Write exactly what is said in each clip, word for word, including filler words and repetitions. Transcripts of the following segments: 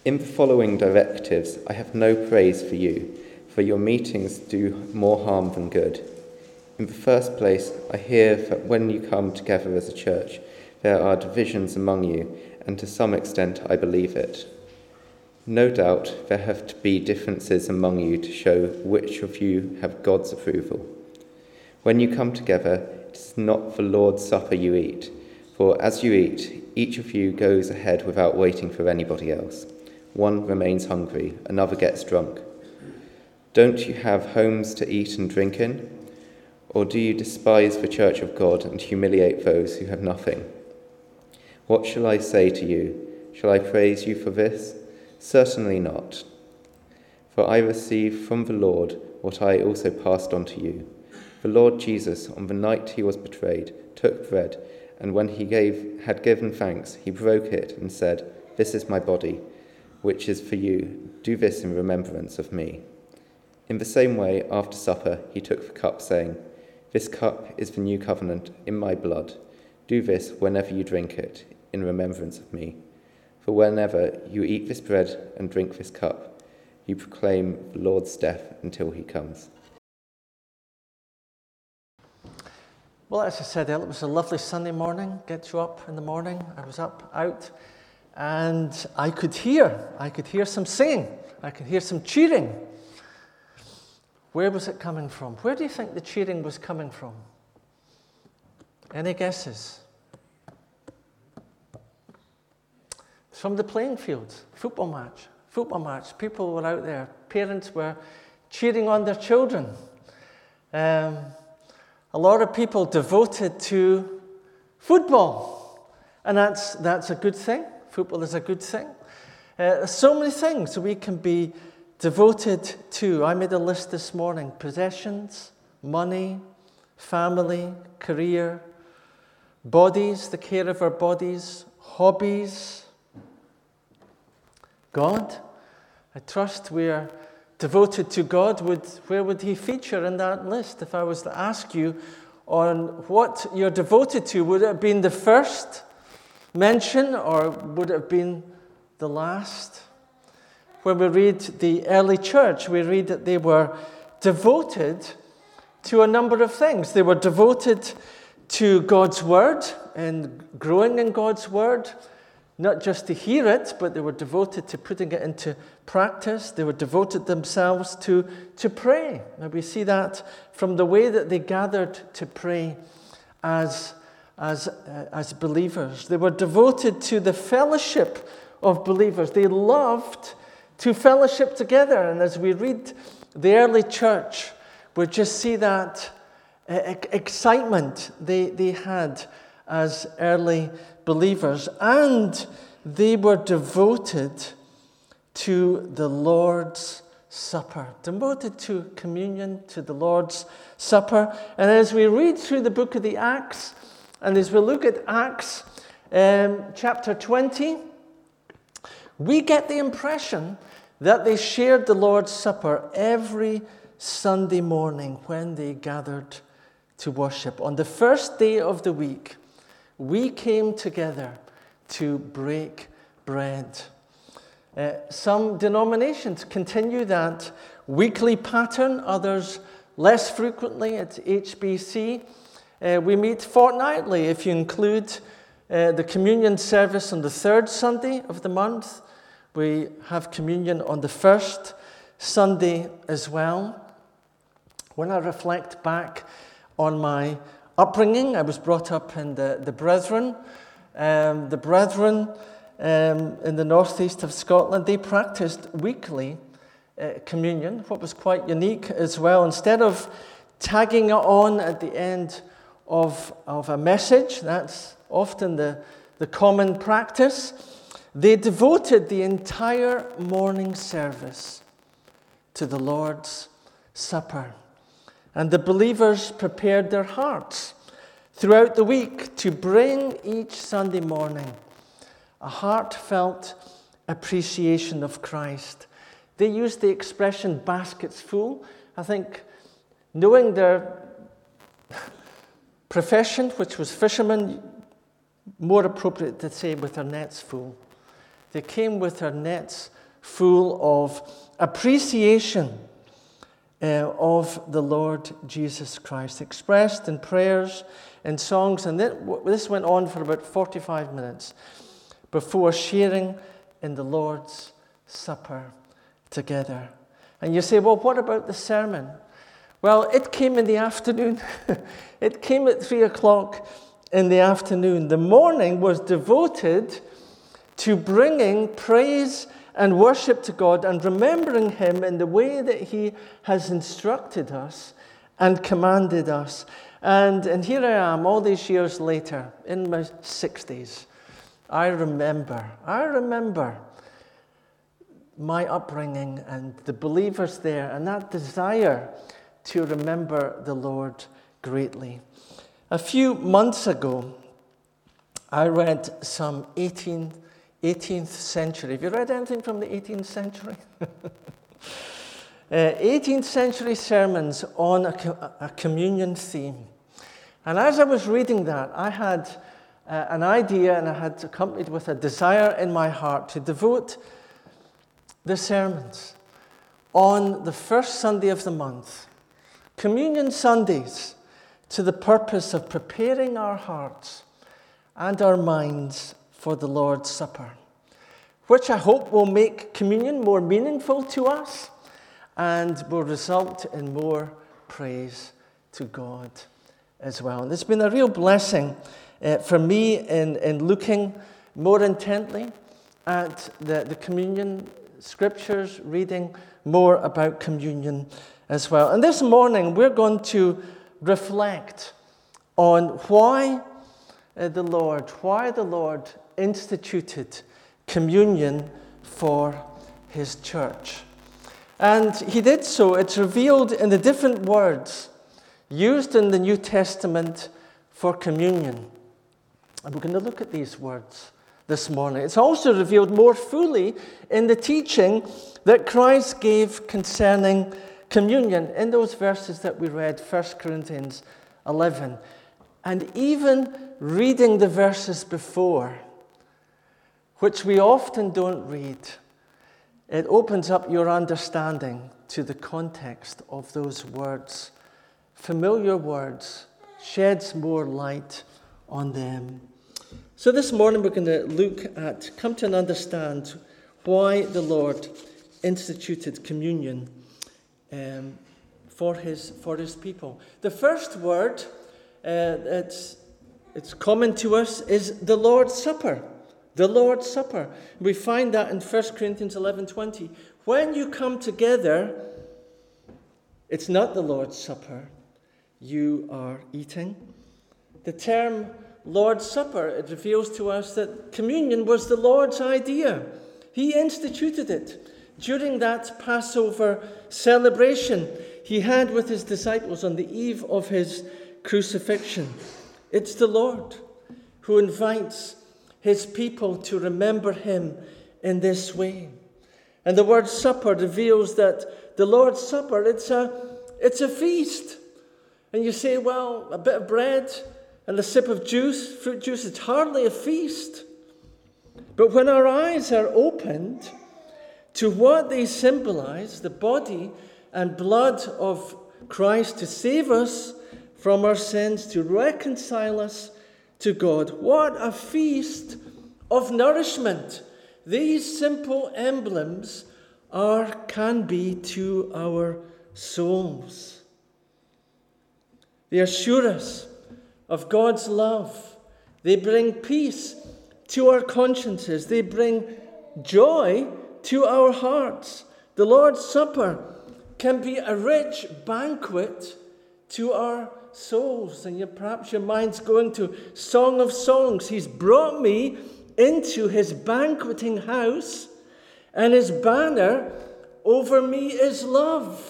In the following directives, I have no praise for you, for your meetings do more harm than good. In the first place, I hear that when you come together as a church, there are divisions among you, and to some extent I believe it. No doubt there have to be differences among you to show which of you have God's approval. When you come together, it is not the Lord's Supper you eat, for as you eat, each of you goes ahead without waiting for anybody else. One remains hungry, another gets drunk. Don't you have homes to eat and drink in? Or do you despise the church of God and humiliate those who have nothing? What shall I say to you? Shall I praise you for this? Certainly not. For I received from the Lord what I also passed on to you. The Lord Jesus, on the night he was betrayed, took bread, and when he gave, had given thanks, he broke it and said, "This is my body, which is for you. Do this in remembrance of me." In the same way, after supper, he took the cup, saying, "This cup is the new covenant in my blood. Do this whenever you drink it, in remembrance of me. For whenever you eat this bread and drink this cup, you proclaim the Lord's death until he comes." Well, as I said earlier, it was a lovely Sunday morning. Get you up in the morning. I was up, out, and I could hear, I could hear some singing. I could hear some cheering. Where was it coming from? Where do you think the cheering was coming from? Any guesses? From the playing field, football match, football match. People were out there. Parents were cheering on their children. Um, a lot of people devoted to football, and that's that's a good thing. Football is a good thing. Uh, so many things we can be devoted to. I made a list this morning: possessions, money, family, career, bodies, the care of our bodies, hobbies. God, I trust we are devoted to God. Would, where would he feature in that list? If I was to ask you on what you're devoted to, would it have been the first mention or would it have been the last? When we read the early church, we read that they were devoted to a number of things. They were devoted to God's word and growing in God's word, not just to hear it, but they were devoted to putting it into practice. They were devoted themselves to, to pray. And we see that from the way that they gathered to pray as, as, uh, as believers. They were devoted to the fellowship of believers. They loved to fellowship together. And as we read the early church, we just see that uh, excitement they, they had as early believers, and they were devoted to the Lord's Supper, devoted to communion, to the Lord's Supper. And as we read through the book of the Acts, and as we look at Acts um, chapter twenty, we get the impression that they shared the Lord's Supper every Sunday morning when they gathered to worship. On the first day of the week, we came together to break bread. Uh, some denominations continue that weekly pattern, others less frequently. At H B C, uh, we meet fortnightly if you include uh, the communion service on the third Sunday of the month. We have communion on the first Sunday as well. When I reflect back on my upbringing, I was brought up in the, the Brethren. Um, the Brethren um, in the northeast of Scotland, they practiced weekly uh, communion, what was quite unique as well. Instead of tagging it on at the end of, of a message, that's often the, the common practice, they devoted the entire morning service to the Lord's Supper. And the believers prepared their hearts throughout the week to bring each Sunday morning a heartfelt appreciation of Christ. They used the expression baskets full. I think knowing their profession, which was fishermen, more appropriate to say with their nets full. They came with their nets full of appreciation uh, of the Lord Jesus Christ, expressed in prayers and songs. And this went on for about forty-five minutes before sharing in the Lord's Supper together. And you say, well, what about the sermon? Well, it came in the afternoon. It came at three o'clock in the afternoon. The morning was devoted to bringing praise and worship to God and remembering Him in the way that He has instructed us and commanded us. And, and here I am, all these years later, in my sixties. I remember, I remember my upbringing and the believers there and that desire to remember the Lord greatly. A few months ago, I read some eighteenth, eighteenth century. Have you read anything from the eighteenth century? uh, eighteenth century sermons on a, a communion theme. And as I was reading that, I had uh, an idea, and I had accompanied with a desire in my heart to devote the sermons on the first Sunday of the month, Communion Sundays, to the purpose of preparing our hearts and our minds for the Lord's Supper, which I hope will make communion more meaningful to us and will result in more praise to God as well. And it's been a real blessing uh, for me in, in looking more intently at the, the communion scriptures, reading more about communion as well. And this morning we're going to reflect on why uh, the Lord, why the Lord instituted communion for His church. And He did so. It's revealed in the different words used in the New Testament for communion. And we're going to look at these words this morning. It's also revealed more fully in the teaching that Christ gave concerning communion in those verses that we read, First Corinthians eleven. And even reading the verses before, which we often don't read, it opens up your understanding to the context of those words. Familiar words, sheds more light on them. So this morning we're going to look at, come to understand why the Lord instituted communion um, for his for his people. The first word uh, it's it's common to us is the Lord's Supper. The Lord's Supper. We find that in First Corinthians eleven twenty. When you come together, it's not the Lord's Supper you are eating. The term Lord's Supper, it reveals to us that communion was the Lord's idea. He instituted it during that Passover celebration he had with his disciples on the eve of his crucifixion. It's the Lord who invites his people to remember him in this way. And the word supper reveals that the Lord's Supper, it's a, it's a feast. And you say, well, a bit of bread and a sip of juice, fruit juice, it's hardly a feast. But when our eyes are opened to what they symbolize, the body and blood of Christ to save us from our sins, to reconcile us to God, what a feast of nourishment these simple emblems are, can be to our souls. They assure us of God's love. They bring peace to our consciences. They bring joy to our hearts. The Lord's Supper can be a rich banquet to our souls. And you, perhaps your mind's going to Song of Songs. He's brought me into his banqueting house, and his banner over me is love.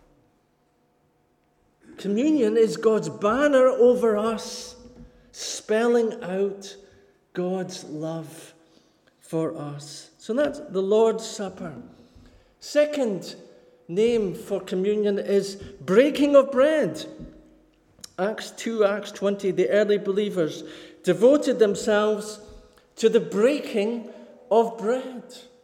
Communion is God's banner over us, spelling out God's love for us. So that's the Lord's Supper. Second name for communion is breaking of bread. Acts two, Acts twenty, the early believers devoted themselves to the breaking of bread.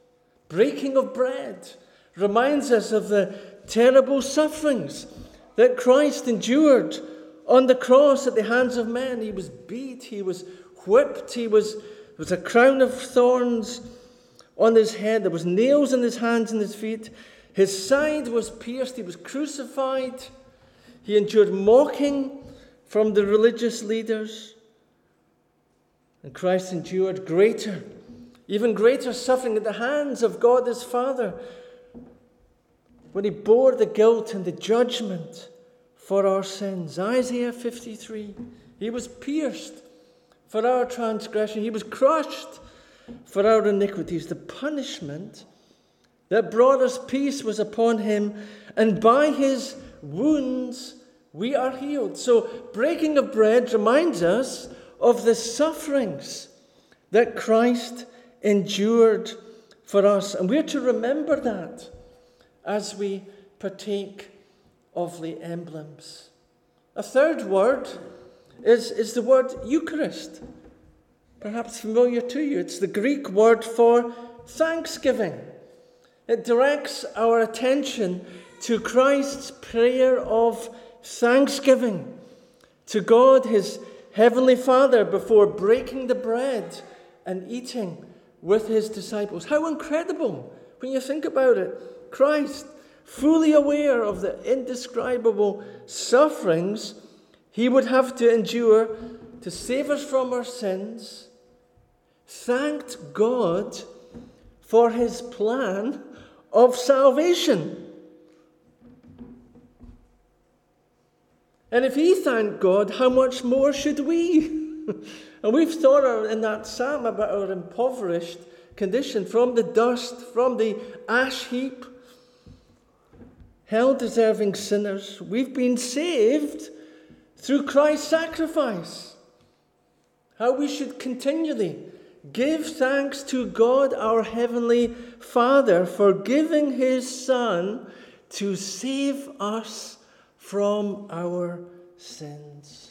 Breaking of bread reminds us of the terrible sufferings that Christ endured on the cross at the hands of men. He was beat, he was whipped, he was, there was a crown of thorns on his head, there was nails in his hands and his feet. His side was pierced, he was crucified. He endured mocking from the religious leaders. And Christ endured greater, even greater suffering at the hands of God his Father when he bore the guilt and the judgment for our sins. Isaiah fifty-three, he was pierced for our transgression. He was crushed for our iniquities. The punishment that brought us peace was upon him, and by his wounds we are healed. So breaking of bread reminds us of the sufferings that Christ endured for us. And we're to remember that as we partake of the emblems. A third word is, is the word Eucharist. Perhaps familiar to you. It's the Greek word for thanksgiving. It directs our attention to Christ's prayer of thanksgiving to God, his heavenly Father, before breaking the bread and eating with his disciples. How incredible when you think about it. Christ, fully aware of the indescribable sufferings he would have to endure to save us from our sins, thanked God for his plan of salvation. And if he thanked God, how much more should we? And we've thought in that psalm about our impoverished condition, from the dust, from the ash heap, hell-deserving sinners. We've been saved through Christ's sacrifice. How we should continually give thanks to God, our Heavenly Father, for giving his Son to save us from our sins.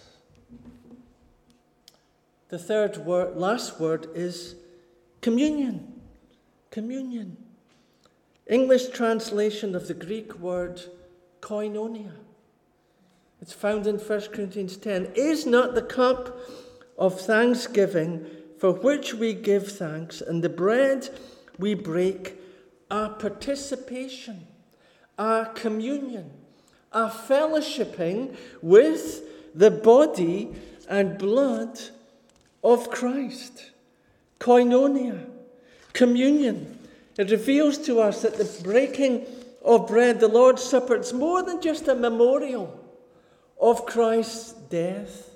The third word, last word, is communion. Communion. English translation of the Greek word koinonia. It's found in First Corinthians ten. Is not the cup of thanksgiving for which we give thanks and the bread we break a participation, a communion, a fellowshipping with the body and blood of Christ? Koinonia, communion. It reveals to us that the breaking of bread, the Lord's Supper, it's more than just a memorial of Christ's death.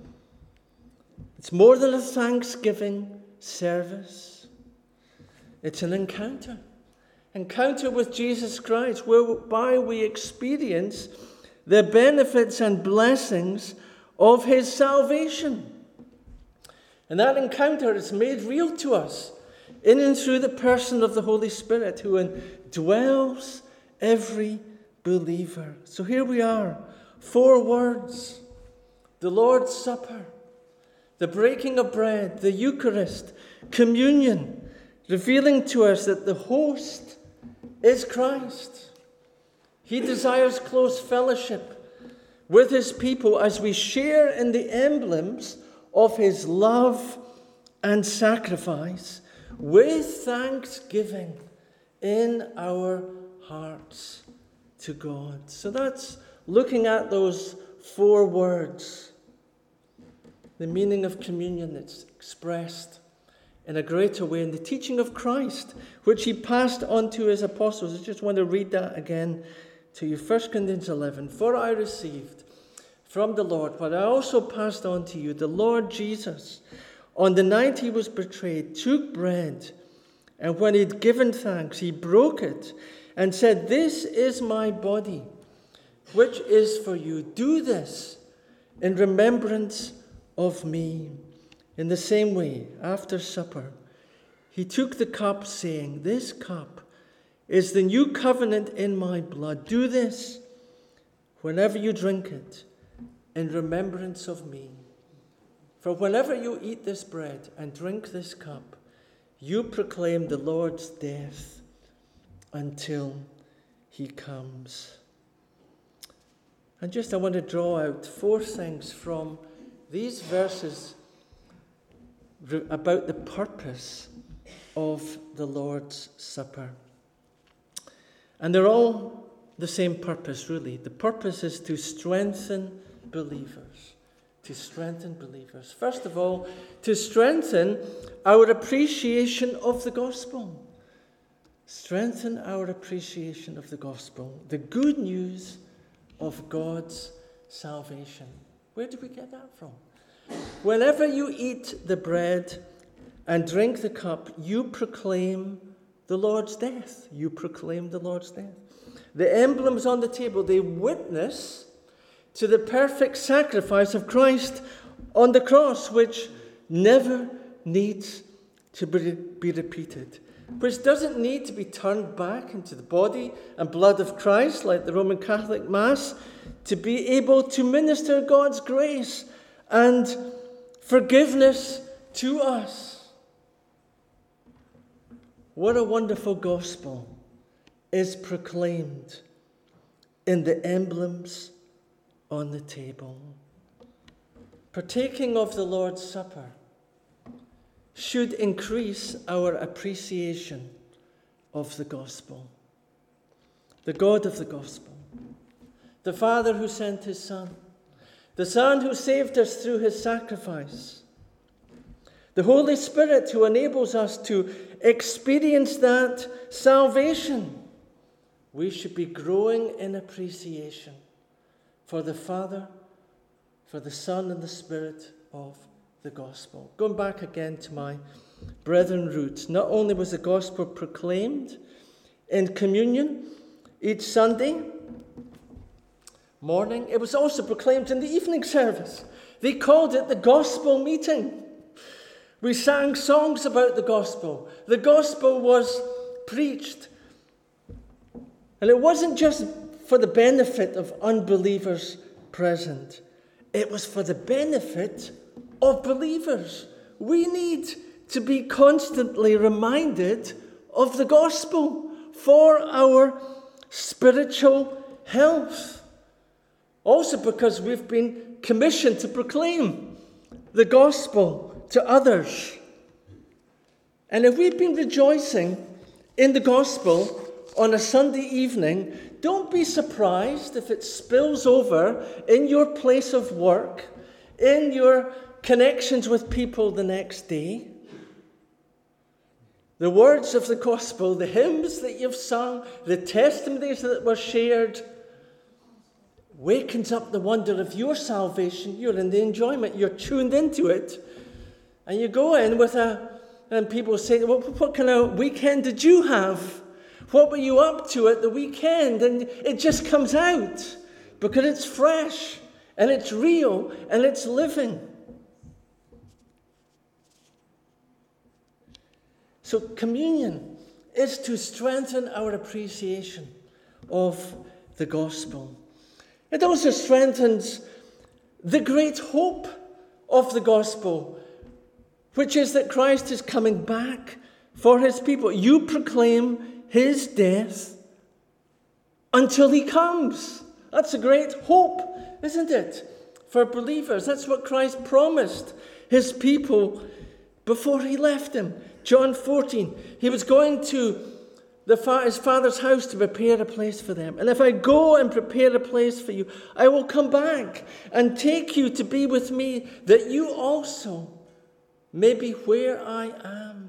It's more than a thanksgiving service. It's an encounter. Encounter with Jesus Christ, whereby we experience the benefits and blessings of his salvation. And that encounter is made real to us in and through the person of the Holy Spirit, who indwells every believer. So here we are, four words: the Lord's Supper, the breaking of bread, the Eucharist, communion, revealing to us that the host is Christ. He desires close fellowship with his people as we share in the emblems of his love and sacrifice, with thanksgiving in our hearts to God. So that's looking at those four words. The meaning of communion that's expressed in a greater way in the teaching of Christ, which he passed on to his apostles. I just want to read that again to you. First Corinthians eleven. For I received from the Lord what I also passed on to you. The Lord Jesus, on the night he was betrayed, took bread, and when he had given thanks, he broke it and said, "This is my body, which is for you. Do this in remembrance of me." In the same way, after supper, he took the cup, saying, "This cup is the new covenant in my blood. Do this whenever you drink it in remembrance of me. For whenever you eat this bread and drink this cup, you proclaim the Lord's death until he comes. And just I want to draw out four things from these verses about the purpose of the Lord's Supper. And they're all the same purpose, really. The purpose is to strengthen believers. To strengthen believers. First of all, to strengthen our appreciation of the gospel. Strengthen our appreciation of the gospel. The good news of God's salvation. Where do we get that from? Whenever you eat the bread and drink the cup, you proclaim the Lord's death. You proclaim the Lord's death. The emblems on the table, they witness to the perfect sacrifice of Christ on the cross, which never needs to be, be repeated, which doesn't need to be turned back into the body and blood of Christ, like the Roman Catholic Mass, to be able to minister God's grace and forgiveness to us. What a wonderful gospel is proclaimed in the emblems on the table. Partaking of the Lord's Supper should increase our appreciation of the gospel. The God of the gospel. The Father who sent his Son. The Son who saved us through his sacrifice. The Holy Spirit who enables us to experience that salvation. We should be growing in appreciation for the Father, for the Son, and the Spirit of the gospel. Going back again to my brethren roots, not only was the gospel proclaimed in communion each Sunday morning, it was also proclaimed in the evening service. They called it the gospel meeting. We sang songs about the gospel. The gospel was preached. And it wasn't just for the benefit of unbelievers present. It was for the benefit of believers. We need to be constantly reminded of the gospel for our spiritual health. Also because we've been commissioned to proclaim the gospel to others. And if we've been rejoicing in the gospel on a Sunday evening, don't be surprised if it spills over in your place of work, in your connections with people the next day. The words of the gospel, the hymns that you've sung, the testimonies that were shared, wakens up the wonder of your salvation. You're in the enjoyment. You're tuned into it. And you go in with a, and people say, well, what kind of weekend did you have? What were you up to at the weekend? And it just comes out because it's fresh and it's real and it's living. So communion is to strengthen our appreciation of the gospel. It also strengthens the great hope of the gospel, which is that Christ is coming back for his people. You proclaim his death until he comes. That's a great hope, isn't it? For believers. That's what Christ promised his people before he left them. John fourteen, he was going to the fa- his Father's house to prepare a place for them. And if I go and prepare a place for you, I will come back and take you to be with me, that you also may be where I am.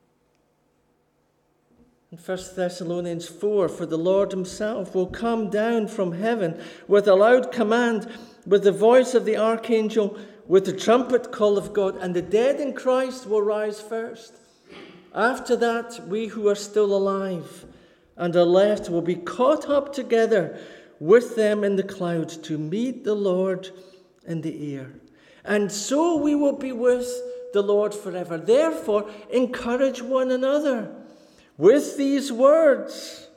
In First Thessalonians four, for the Lord himself will come down from heaven with a loud command, with the voice of the archangel, with the trumpet call of God, and the dead in Christ will rise first. After that, we who are still alive and are left will be caught up together with them in the clouds to meet the Lord in the air. And so we will be with the Lord forever. Therefore, encourage one another with these words,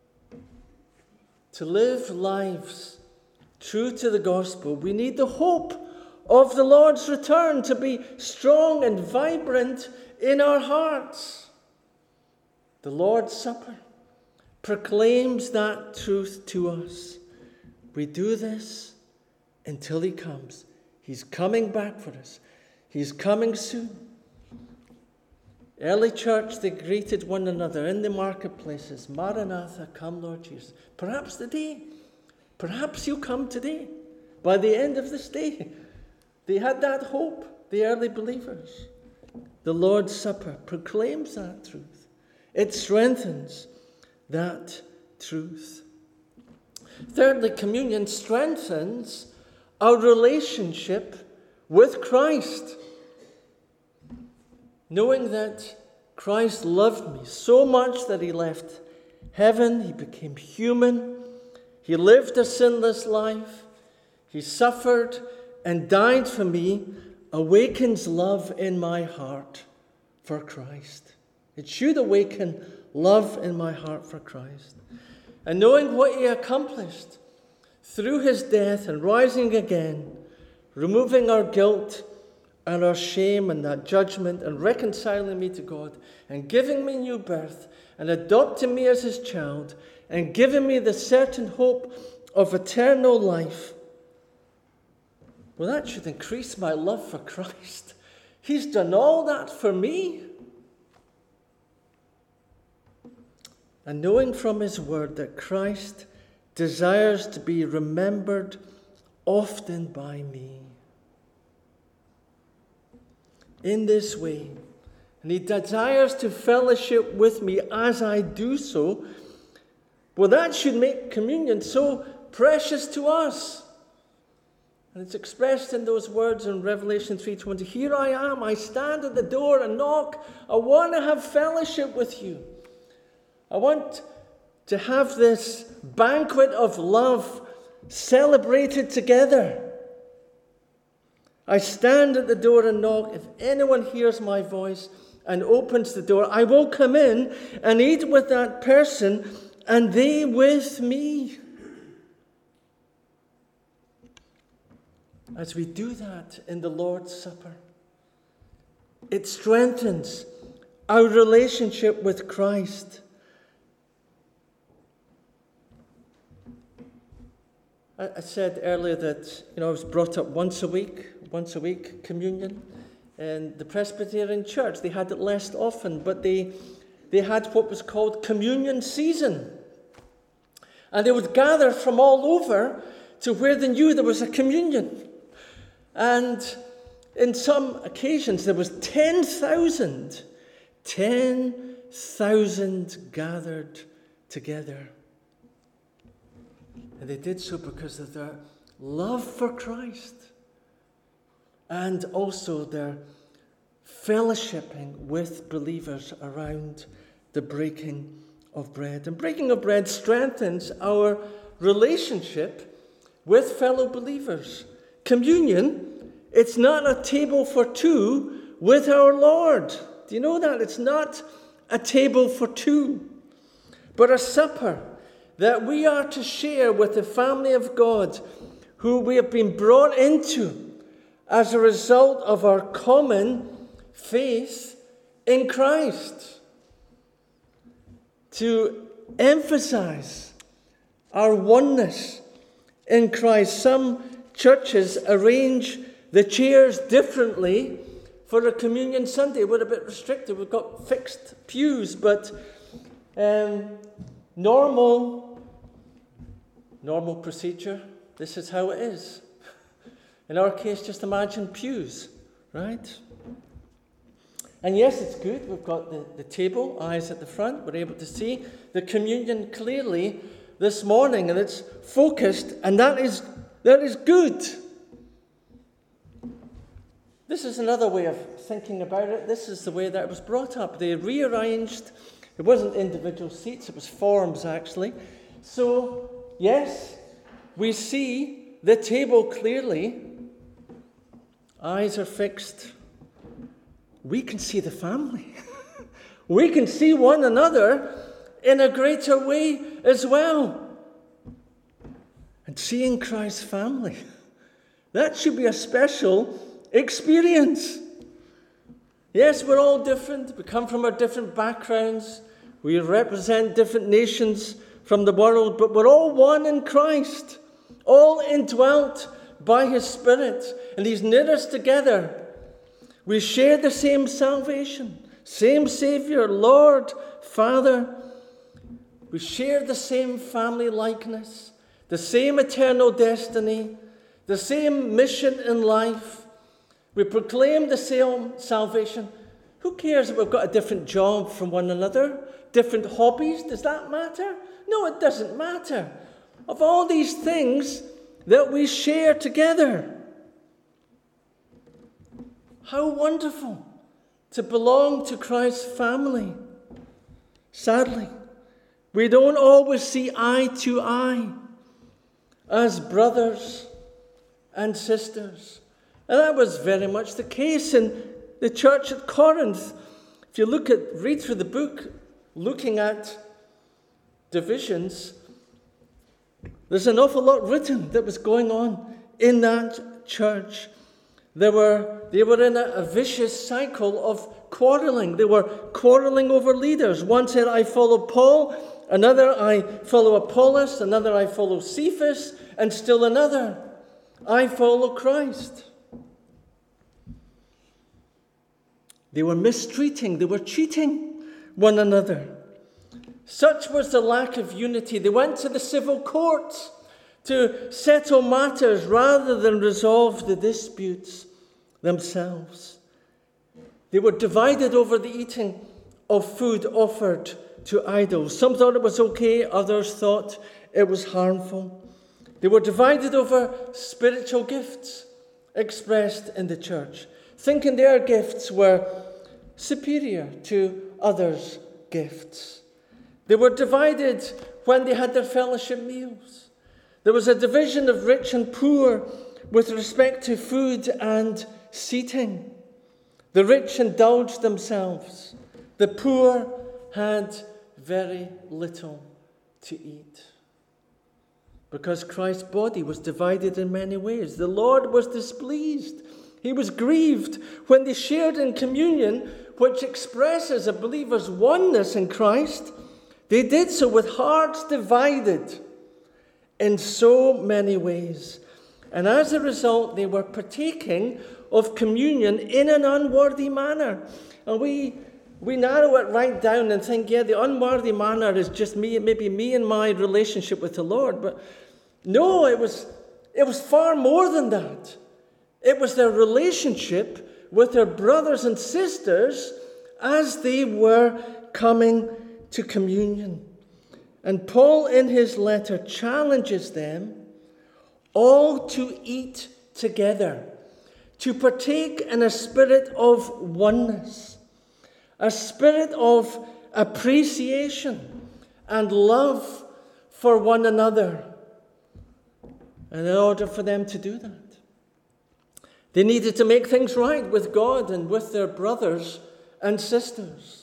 to live lives true to the gospel. We need the hope of the Lord's return to be strong and vibrant in our hearts. The Lord's Supper, proclaims that truth to us. We do this until he comes. He's coming back for us. He's coming soon. Early church, they greeted one another in the marketplaces. Maranatha, come Lord Jesus. Perhaps today, perhaps you'll come today. By the end of this day, they had that hope, the early believers. The Lord's Supper proclaims that truth. It strengthens that truth. Thirdly, communion strengthens our relationship with Christ. Knowing that Christ loved me so much that he left heaven, he became human, he lived a sinless life, he suffered and died for me, awakens love in my heart for Christ. It should awaken love in my heart for Christ. And knowing what he accomplished through his death and rising again, removing our guilt and our shame and that judgment and reconciling me to God and giving me new birth and adopting me as his child and giving me the certain hope of eternal life, well, that should increase my love for Christ. He's done all that for me. And knowing from his word that Christ desires to be remembered often by me. In this way, and he desires to fellowship with me as I do so, well, that should make communion so precious to us. And it's expressed in those words in Revelation three twenty. Here I am, I stand at the door and knock. I want to have fellowship with you. I want to have this banquet of love celebrated together. I stand at the door and knock. If anyone hears my voice and opens the door, I will come in and eat with that person and they with me. As we do that in the Lord's Supper, it strengthens our relationship with Christ. I, I said earlier that, you know, I was brought up once a week, once a week communion. And the Presbyterian Church, they had it less often, but they, they had what was called communion season. And they would gather from all over to where they knew there was a communion. And in some occasions, there was ten thousand, ten thousand gathered together. And they did so because of their love for Christ and also their fellowshipping with believers around the breaking of bread. And breaking of bread strengthens our relationship with fellow believers. Communion, it's not a table for two with our Lord. Do you know that? It's not a table for two, but a supper that we are to share with the family of God who we have been brought into as a result of our common faith in Christ. To emphasize our oneness in Christ. Some churches arrange the chairs differently for a communion Sunday. We're a bit restricted. We've got fixed pews, but um, normal, normal procedure, this is how it is. In our case, just imagine pews, right? And yes, it's good. We've got the, the table, eyes at the front. We're able to see the communion clearly this morning, and it's focused, and that is that is good. This is another way of thinking about it. This is the way that it was brought up. They rearranged. It wasn't individual seats. It was forms, actually. So, yes, we see the table clearly. Eyes are fixed. We can see the family. We can see one another in a greater way as well. And seeing Christ's family, that should be a special experience. Yes, we're all different. We come from our different backgrounds. We represent different nations from the world, but we're all one in Christ, all indwelt by His Spirit, and He's knit us together. We share the same salvation, same Savior, Lord, Father. We share the same family likeness, the same eternal destiny, the same mission in life. We proclaim the same salvation. Who cares if we've got a different job from one another, different hobbies? Does that matter? No, it doesn't matter. Of all these things that we share together. How wonderful to belong to Christ's family. Sadly, we don't always see eye to eye as brothers and sisters. And that was very much the case in the church at Corinth. If you look at, read through the book, looking at divisions, there's an awful lot written that was going on in that church. There were, they were in a, a vicious cycle of quarreling. They were quarreling over leaders. One said, I follow Paul. Another, I follow Apollos. Another, I follow Cephas. And still another, I follow Christ. They were mistreating. They were cheating one another. Such was the lack of unity. They went to the civil courts to settle matters rather than resolve the disputes themselves. They were divided over the eating of food offered to idols. Some thought it was okay, others thought it was harmful. They were divided over spiritual gifts expressed in the church, thinking their gifts were superior to others' gifts. They were divided when they had their fellowship meals. There was a division of rich and poor with respect to food and seating. The rich indulged themselves. The poor had very little to eat. Because Christ's body was divided in many ways. The Lord was displeased. He was grieved when they shared in communion, which expresses a believer's oneness in Christ. They did so with hearts divided in so many ways. And as a result, they were partaking of communion in an unworthy manner. And we we narrow it right down and think, yeah, the unworthy manner is just me, maybe me and my relationship with the Lord. But no, it was it was far more than that. It was their relationship with their brothers and sisters as they were coming to communion. And Paul in his letter challenges them all to eat together, to partake in a spirit of oneness, a spirit of appreciation and love for one another. And in order for them to do that, they needed to make things right with God and with their brothers and sisters.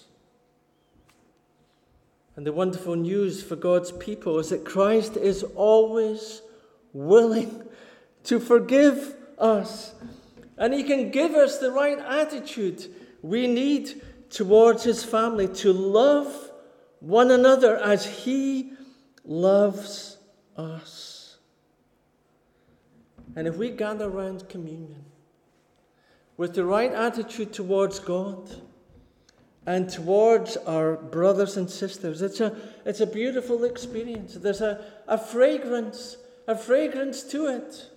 And the wonderful news for God's people is that Christ is always willing to forgive us. And He can give us the right attitude we need towards His family, to love one another as He loves us. And if we gather around communion with the right attitude towards God and towards our brothers and sisters, it's a, it's a beautiful experience. There's a, a fragrance, a fragrance to it.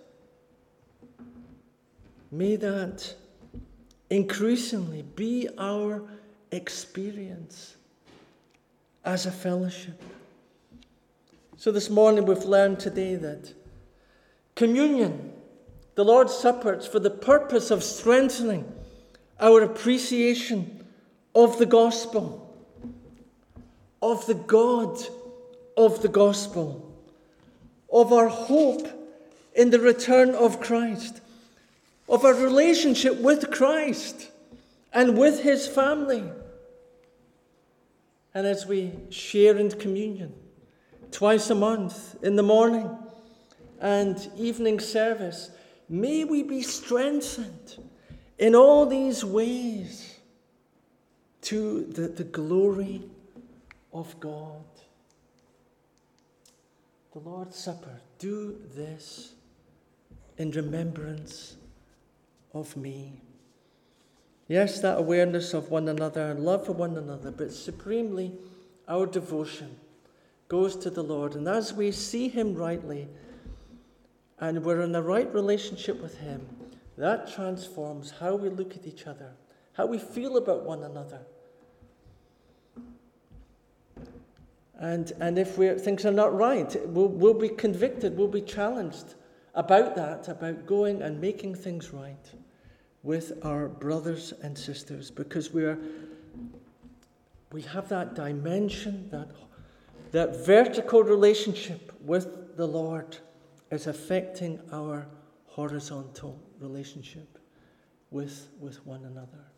May that increasingly be our experience as a fellowship. So this morning we've learned today that communion, the Lord's Supper, is for the purpose of strengthening our appreciation of the gospel, of the God of the gospel, of our hope in the return of Christ, of our relationship with Christ and with His family. And as we share in communion twice a month, in the morning and evening service, may we be strengthened in all these ways to the, the glory of God. The Lord's Supper, do this in remembrance of me. Yes, that awareness of one another and love for one another, but supremely our devotion goes to the Lord. And as we see him rightly and we're in the right relationship with him, that transforms how we look at each other, how we feel about one another. And, and if we're, things are not right, we'll, we'll be convicted, we'll be challenged about that, about going and making things right with our brothers and sisters, because we're we have that dimension, that, that vertical relationship with the Lord is affecting our horizontal relationship with, with one another.